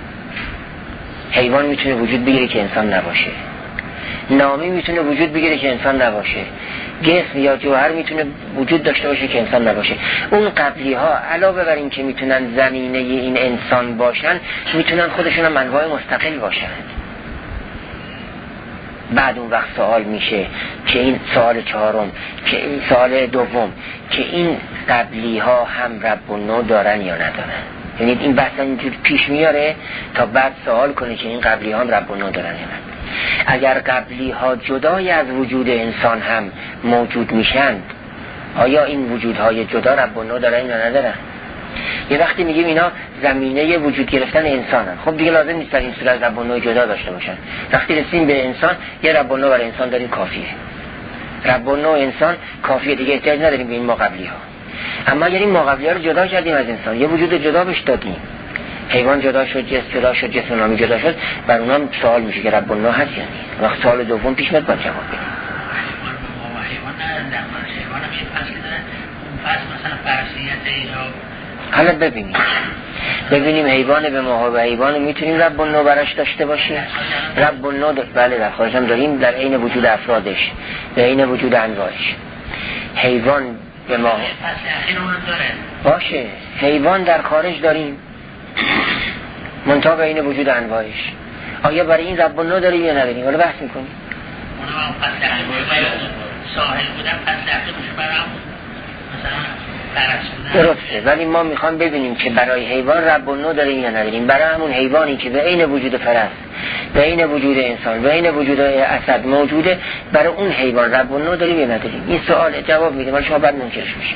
حیوان میتونه وجود بگیره که انسان نباشه، نامی میتونه وجود بگیره که انسان نباشه، جسم یا جوهر میتونه وجود داشته باشه که انسان نباشه. اون قبلی ها علاوه بر این که میتونن زمینه این انسان باشن، میتونن خودشون هم انواع مستقل باشن. بعد اون وقت سوال میشه که این سوال چهارم، که این سوال دوم، که این قبلی ها هم رب و نوع دارن یا ندارن. یعنی این بحث اینجور پیش میاره تا بعد سوال کنه که این قبلی ها هم رب و نوع دارن یا نه. اگر قبلی ها جدای از وجود انسان هم موجود میشند، آیا این وجودهای جدا رب و نوع دارن یا ندارن؟ یه وقتی میگیم اینا زمینه وجود گرفتن انسانن، خب دیگه لازم نیست در این صورت رب و نوع جدا داشته باشن. وقتی رسیم به انسان، یه رب و نوع برای انسان داریم، کافیه. رب و نوع انسان کافیه، دیگه احتیاج نداریم به این ما قبلی ها. اما اگر این ما قبلی ها رو جدا کردیم از انسان، یه وجود جدا بهش دادیم، حیوان جدا شد، جسم جدا شد، جسم نامی جدا شد، بر اونها سوال میشه که رب النوع هست یا نه. وقت سوال دوم پیش میاد باید جواب بدیم. حالا ببینیم ببینیم حیوان به ما و حیوان میتونیم رب النوع براش داشته باشیم. رب النوع بله در خارج هم داریم، در عین وجود افرادش، در عین وجود انواعش. حیوان به ما باشه، حیوان در خارج داریم منتها به این وجود انواعش. آیا برای این رب النوع داریم یا نداریم؟ حالا بحث میکنیم. اونها پس ساحل بودن، پس دقیقش برام مثلا درسته، ولی ما میخوام ببینیم که برای حیوان رب النوع داریم یا نداریم. برای همون حیوانی که به عین وجود فرس، به عین وجود انسان، به عین وجود اسد موجوده، برای اون حیوان رب النوع داریم یا نداریم؟ این سوال جواب میدیم، ولی شما بعد منکرش میشین.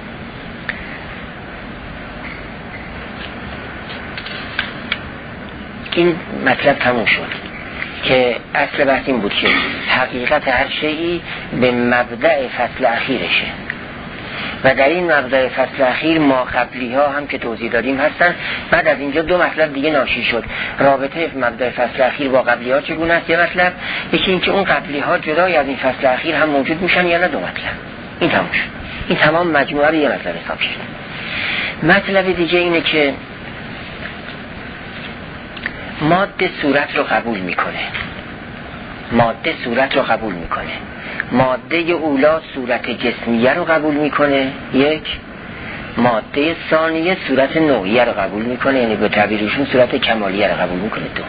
این مطلب تموم شد که اصل بحث این بود که حقیقت هر شیئی به مبدأ فصل اخیرشه و در این مبدأ فصل اخیر ما قبلی ها هم که توضیح دادیم هستن. بعد از اینجا دو مطلب دیگه ناشی شد. رابطه مبدأ فصل اخیر با قبلی ها چگونه است؟ یه مطلب. یکی این که اون قبلی ها جدای از این فصل اخیر هم موجود میشن یا نه. دو مطلب. این تموم شد. این تمام مجموعه رو یه مطلب حساب شد. مطلب دیگه اینه که ماده صورت رو قبول میکنه. ماده صورت رو قبول میکنه. ماده اولا صورت جسمیه رو قبول میکنه یک، ماده ثانیه صورت نوعیه رو قبول میکنه، یعنی به تعبیرشون صورت کمالیه رو قبول میکنه. دو،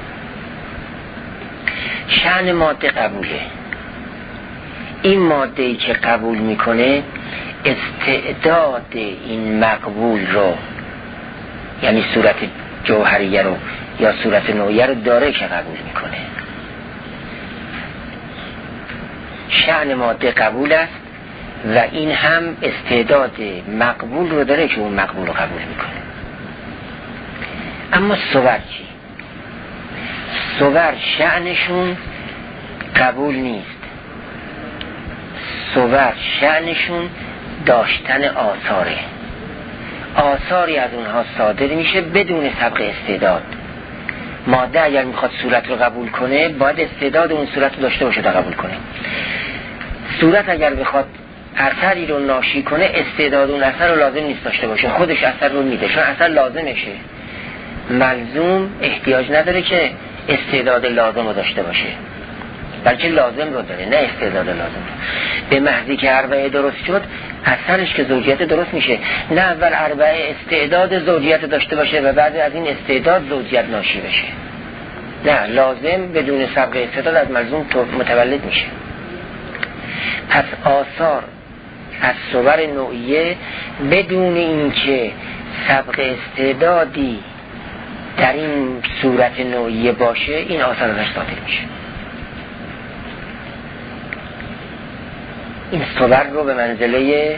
شأن ماده قبوله. این ماده‌ای که قبول میکنه استعداد این مقبول رو، یعنی صورت جوهریه رو یا صورت نوعیه رو داره که قبول میکنه. شأن ماده قبول است و این هم استعداد مقبول رو داره که اون مقبول رو قبول میکنه. اما صور چی؟ صور شأنشون قبول نیست. صور شأنشون داشتن آثاره. آثاری از اونها صادر میشه بدون سبق استعداد. ماده اگر میخواد صورت رو قبول کنه باید استعداد اون صورت رو داشته باشه تا قبول کنه. صورت اگر بخواد اثری رو ناشی کنه استعداد اون اثر رو لازم نیست داشته باشه، خودش اثر رو میده، چون اثر لازمشه. ملزوم احتیاج نداره که استعداد لازم رو داشته باشه، بلکه لازم رو داره، نه استعداد لازم. به محضی که اربعه درست شد اثرش که زوجیت درست میشه، نه اول اربعه استعداد زوجیت داشته باشه و بعد از این استعداد زوجیت ناشی بشه. نه، لازم بدون سبق استعداد از ملزوم متولد میشه. پس آثار از صور نوعیه بدون اینکه سبق استعدادی در این صورت نوعیه باشه این آثار ازش صادر میشه. این صور رو به منزله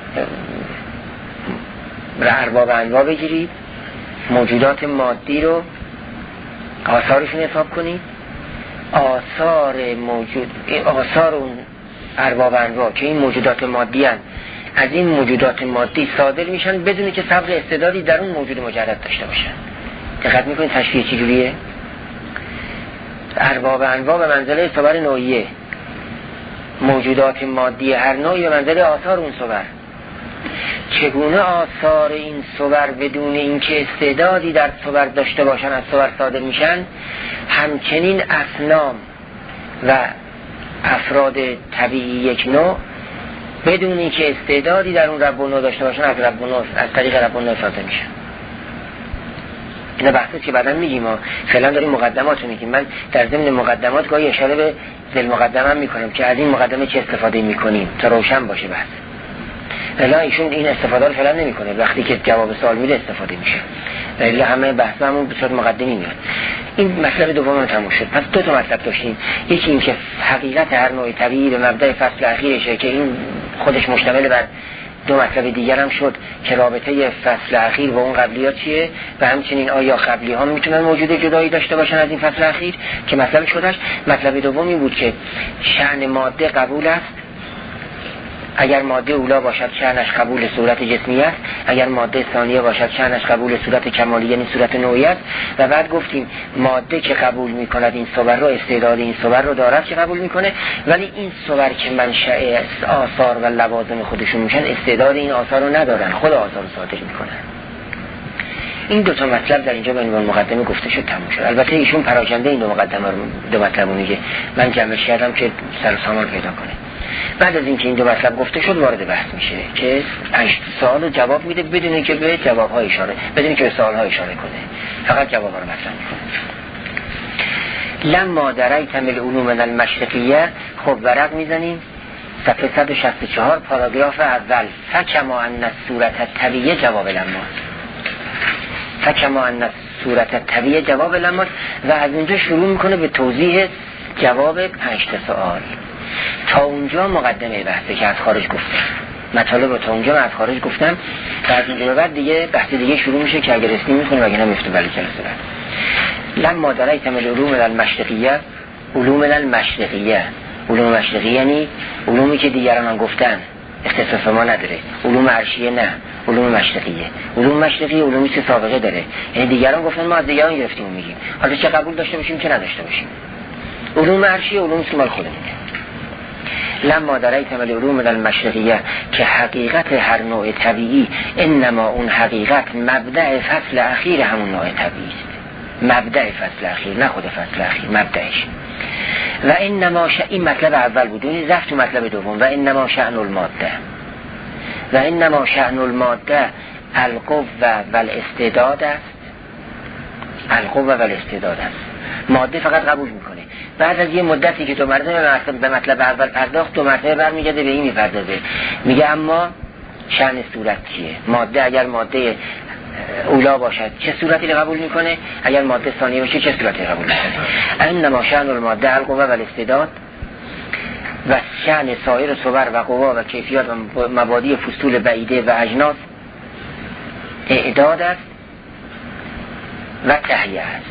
ارباب انواع بگیرید، موجودات مادی رو آثارشون حساب کنید. آثار موجود آثار اون ارباب انواع که این موجودات مادی هستند از این موجودات مادی صادر میشن بدون که سبق استعدادی در اون موجود مجرد داشته باشن. دقت میکنید تشریح چجوریه؟ ارباب انواع به منزله صور نوعیه، موجودات مادی هر نوعی به منزله آثار اون صور. چگونه آثار این صور بدون اینکه استعدادی در صور داشته باشن از صور صادر میشن، همچنین اصنام و افراد طبیعی یک نوع بدون اینکه استعدادی در اون رب و نوع داشته باشن از رب و نوع از طریق رب و نوع صادر میشن. اینا بحثی که بعدا میگیم، فعلا داریم مقدمات رو میگیم. من در ضمن مقدمات گاهی اشاره به ذیل مقدمه هم میکنم که از این مقدمه چه استفاده میکنیم تا روشن باشه بحث. الا ایشون این استفاده رو فعلا نمیکنه، وقتی که جواب سوال میده استفاده میشه. الا همه بحث همون به صورت مقدمی میاد. این مطلب دوم تموم شد. پس دو تا مطلب داشتیم. یکی این که حقیقت هر نوع طبیعی به مبدأ فصل اخیرشه که این خودش مشتمل بر دو مطلب دیگر هم شد که رابطه فصل اخیر با اون قبلی ها چیه و همچنین آیا قبلی ها میتونن موجود جدایی داشته باشن از این فصل اخیر که مطلب شدش. مطلب دومی بود که شأن ماده قبول است اگر ماده اولا باشد شأنش قبول صورت جسمی است، اگر ماده ثانیه باشد شأنش قبول صورت کمالی یعنی صورت نوعی است. و بعد گفتیم ماده که قبول میکند این صور رو استعداد این صور رو دارد که قبول میکنه، ولی این صور که منشأ آثار و لوازم خودشون میشن استعداد این آثار رو ندارن، خود آثار رو صادر میکنن. این دو تا مطلب در اینجا به عنوان مقدمه گفته شد، تموم شد. البته ایشون پراکنده این دو مقدمه رو دو مطلب رو میگه، من جمعش کردم که سر و سامان پیدا کنه. بعد از اینکه این دو مطلب گفته شد وارد بحث میشه که پنج سوال رو جواب میده بدون اینکه به جواب‌ها اشاره بدون اینکه به سوال‌ها اشاره کنه، فقط جواب‌ها رو مطرح میکنه. لما دریتم العلوم المشرقیه. خب ورق میزنیم صفحه صد و شصت و چهار پاراگراف اول. فکما ان الصورت الطبیعیه جواب لما فکما ان الصورت الطبیعیه جواب لما و از اونجا شروع میکنه به توضیح جواب پنج تا سوال. تا اونجا مقدمه بحثه که از خارج گفتم، مطالب رو تا اونجا من از خارج گفتم و از اونجا به بعد دیگه بحث دیگه شروع میشه که اگر رسمی میخونیم و اگر نمیفته ولی جلسه بعد. لما دریتم العلوم المشرقیه. علوم المشرقیه علوم مشرقیه یعنی علومی که دیگران هم گفتن اختصاص ما نداره. علوم عرشیه نه، علوم مشرقیه. علوم مشرقیه علومی که سابقه داره، یعنی دیگران گفتن ما از دیگران گرفتیم میگیم، حالا چه قبول داشته باشیم چه نداشته باشیم. علوم عرشیه علومی که مال خودمونه. لما دریتم العلوم المشرقیه که حقیقت هر نوع طبیعی انما اون حقیقت مبدأ فصل اخیر همون نوع طبیعی است. مبدأ فصل اخیر نه خود فصل اخیر، مبدأش. و انما ش... این مطلب اول بود، این رفت تو مطلب دوم. و انما شأن الماده و انما شأن الماده القوه و الاستعداد است. القوه و الاستعداد است. ماده فقط قبول میکنه، بعد از یه مدتی که دو مرتبه به مطلب اول پرداخت، دو مرتبه برمیگرده به این میپردازه، میگه اما شأن صورت چیه؟ ماده اگر ماده اولا باشد چه صورتی رو قبول میکنه، اگر ماده ثانیه باشه چه صورتی رو قبول میکنه. انما شأن الماده القوه و الاستعداد و شأن سایر صور و قوا و کیفیات و مبادی فصول بعیده و اجناس اعداد است و تهیه است.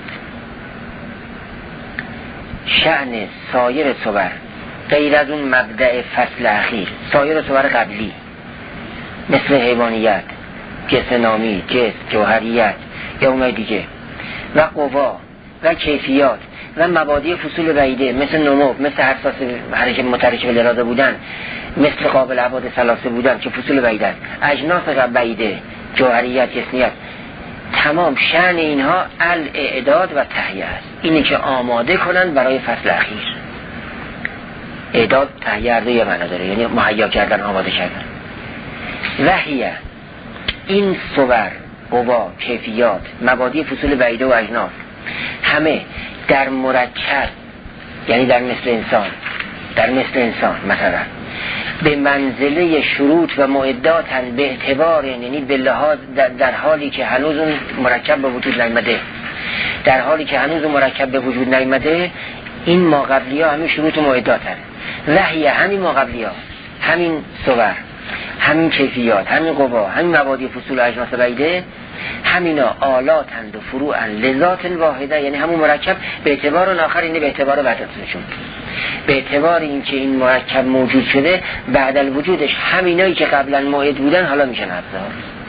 شأن سایر صور غیر از اون مبدأ فصل اخیر، سایر صور قبلی مثل حیوانیت، جسنامی، جسم، جوهریت یا اونهای دیگه و قوا و کیفیات و مبادی فصول بعیده مثل نمو، مثل حساس حرکت مترکب الاراده بودن، مثل قابل ابعاد ثلاثه بودن که فصول بعیده است، اجناس بعیده، جوهریت، جسمیت، تمام شأن اینها الاعداد و تهیه است. اینی که آماده کنن برای فصل اخیر. اعداد تهیه رو یه معنی داره، یعنی مهیا کردن، آماده کردن. وحیه این صور، قوا، کیفیات، مبادی فصول بعیده و اجناس همه در مرکب، یعنی در مثل انسان، در مثل انسان مثلا به منزله شروط و معداتن به اعتبار، یعنی به لحاظ در, در حالی که هنوز اون مرکب به وجود نیامده، در حالی که هنوز اون مرکب به وجود نیامده، این ما قبلی ها همین شروط و معداتن. وحیه همین ما قبلی ها، همین صور، همین کیفیات، همین قوا، همین مبادی فصول و اجناس بعیده، همینا آلاتند و فروعند لذات واحده، یعنی همون مرکب به اعتبار آخر، اینه به اعتبار وحدتشون، به اعتبار اینکه این مرکب موجود شده بعد از وجودش همینایی که قبلا موعد بودن حالا میشن ابزار.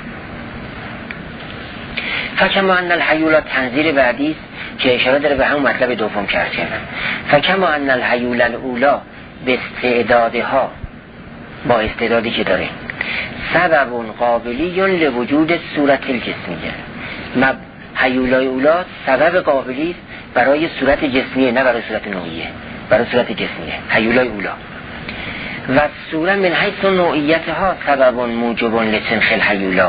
فکما ان الحیولات تنظیر بعدی است که اشاره داره به همون مطلب دوم که عرض کردم. فکما ان الحیول الاولا به استعدادها، با استعدادی که داره، سبب قابلی لوجود صورت الجسمیه. مب حیولای اولا سبب قابلی برای صورت جسمیه، نه برای صورت نوعیه، برای صورت جسمیه. حیولای اولا و صورت من حیث نوعیتها سبب موجب لسنخ الحیولا.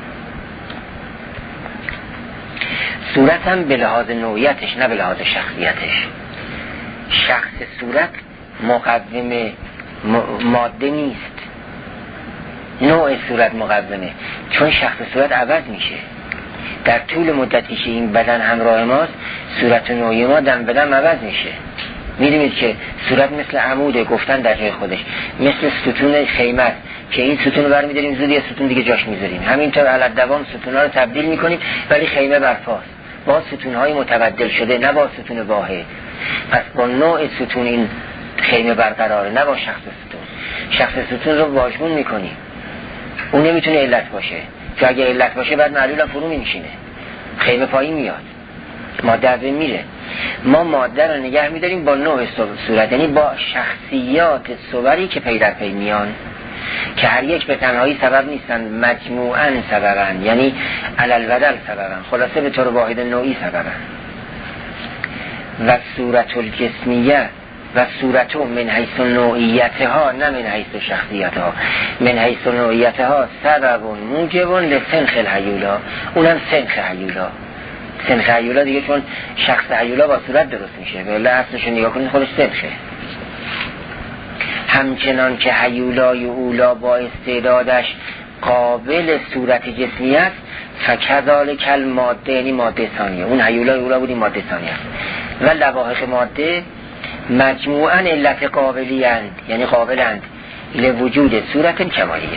صورت هم به لحاظ نوعیتش نه به لحاظ شخصیتش. شخص صورت مقوم ماده نیست، نوع صورت مقومه، چون شخص صورت عوض میشه در طول مدتی که این بدن همراه ماست. صورت نوعی ما دم بدن عوض میشه. میدونید که صورت مثل عموده، گفتن در جای خودش، مثل ستون خیمه که این ستون رو برمیداریم زود یه ستون دیگه جاش میذاریم، همینطور علت دوام ستون‌ها رو تبدیل میکنیم ولی خیمه برپاست، با ستون‌های متبدل شده، نه با ستون واحد. پس با نوع ستون این خیمه برقراره، نه با شخص ستون. شخص ستون رو واژگون میکنیم، اون نمیتونه علت باشه، چون اگه علت باشه بعد معلول فرو میشینه، خیمه پایین میاد، ماده از این میره. ما ماده رو نگه میداریم با نوع صورت، یعنی با شخصیات صوری که پی در پی میان، که هر یک به تنهایی سبب نیستن، مجموعاً سببن، یعنی علل بدل سببن، خلاصه به طور واحد نوعی سببن. و صورت الجسمیه و صورتو من حیث نوعیتها نه من حیث شخصیتها، من حیث نوعیتها سبب موجب لسنخ الحیولا، اونم سنخ حیولا. سنخ حیولا دیگه چون شخص حیولا با صورت درست میشه، ولی اصلشو نگاه کنید خودش سنخه. همچنان که حیولای اولا با استعدادش قابل صورت جسمی است، فکذالک الماده، یعنی ماده ثانیه، اون حیولای اولا بود، این ماده ثانیه است. و لواحق ماده مجموعاً علت قابلی اند، یعنی قابلند لوجود صورت کمالیه،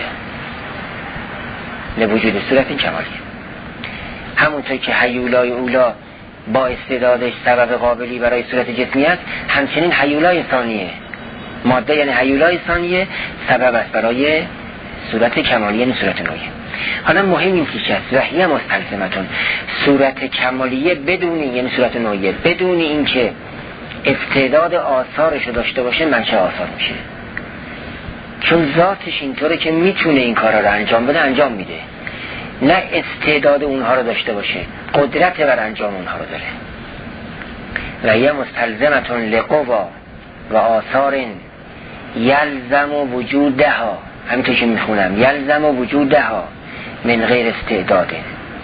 لوجود صورت کمالیه. همونطور که حیولای اولا با استعدادش سبب قابلی برای صورت جسمی است، همچنین حیولای ثانیه، ماده یعنی حیولای ثانیه، سبب است برای صورت کمالیه، یعنی صورت نوعیه. حالا مهم این چیز است، وحیه مستلزمتون صورت کمالیه بدون، یعنی صورت نوعیه بدون این که استعداد آثارش رو داشته باشه منشأ آثار میشه، چون ذاتش اینطوره که میتونه این کارا رو انجام بده، انجام میده، نه استعداد اونها رو داشته باشه، قدرت بر انجام اونها رو داره. وحیه مستلزمتون لقوا و آثار یلزم وجودها همینطور که میخونم یلزم و وجودها من غیر استعداده،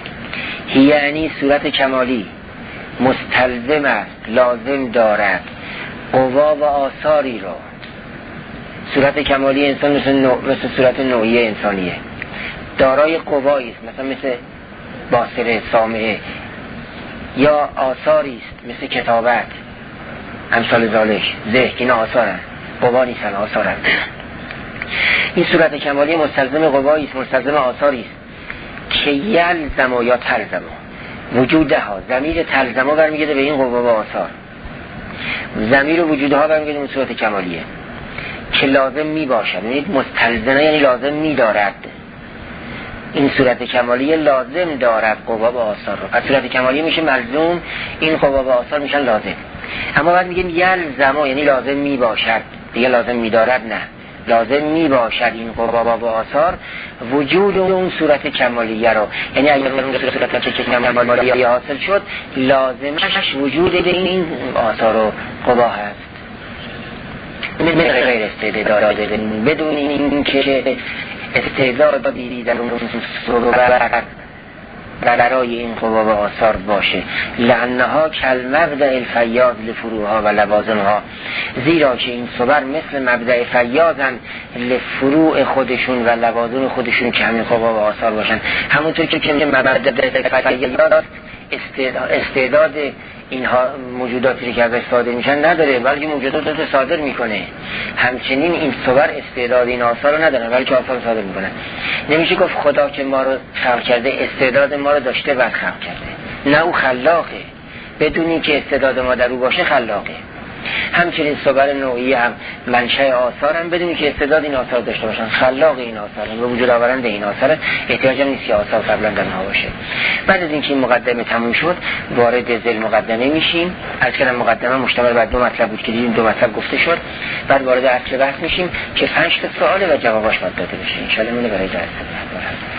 یعنی صورت کمالی مستلزم است، لازم دارد قوا و آثاری را. صورت کمالی انسان مثل, نوع، مثل صورت نوعی انسانیه، دارای قوایی است، مثلا مثل باصره، سامعه، یا آثاری است مثل کتابت، امثال ذالک، ذهن، اینا آثارن، قوا نیستن، آثارن. این صورت کمالی مستلزم قوایی است، مستلزم آثاری است که یلزم و یا تلزم وجودها، ضمیر تلزم برمیگرده به این قوا و آثار، ضمیر وجودها برمیگرده به صورت کمالیه که لازم می باشد، یعنی مستلزمه، یعنی لازم می دارد. این صورت کمالی لازم دارد قوا و آثار رو. از صورت کمالی میشه ملزوم، این قوا و آثار میشن لازم. اما بعد میگیم یلزم، یعنی لازم می باشد، دیگه لازم می دارد نه، لازم می باشد این قوا و آثار وجود اون صورت کمالیه رو. یعنی اگر اون صورت کمالیه حاصل شد، لازمش وجود این آثار و قوا هست، من غیر استعداد، بدون این که استعداد دیدی در اون صورت برای این قوا و آثار باشه. لعنها کالمبدأ الفیاض لفروعها و لوازمها، زیرا که این صور مثل مبدأ فیاضن لفروع خودشون و لوازم خودشون که همین قوا و آثار باشن. همونطور که که مبدأ فیاض استعداد اینها موجوداتی که ازش صادر میشن نداره، بلکه موجودات رو صادر میکنه. همچنین این صور استعداد این آثار رو نداره، بلکه آثار صادر میکنه. نمیشه گفت خدا که ما رو خلق کرده استعداد ما رو داشته بعد خلق کرده، نه، او خلاقه، بدون این که استعداد ما در او باشه خلاقه. همچنین صور نوعی هم منشأ آثار هم بدون که استعداد این آثار داشته باشن، خلاق این آثار هم و وجود آورند این آثار، احتیاج هم نیست که آثار قبلا در ما باشه. بعد از اینکه این مقدمه تموم شد وارد ذیل مقدمه میشیم. از کلام مقدمه مشتمل بر دو مطلب بود که دیدیم دو مطلب گفته شد. بعد وارد اصل بحث میشیم که پنج تا سواله و جواباش باید داده بشه. ان شاء الله برای درس بعد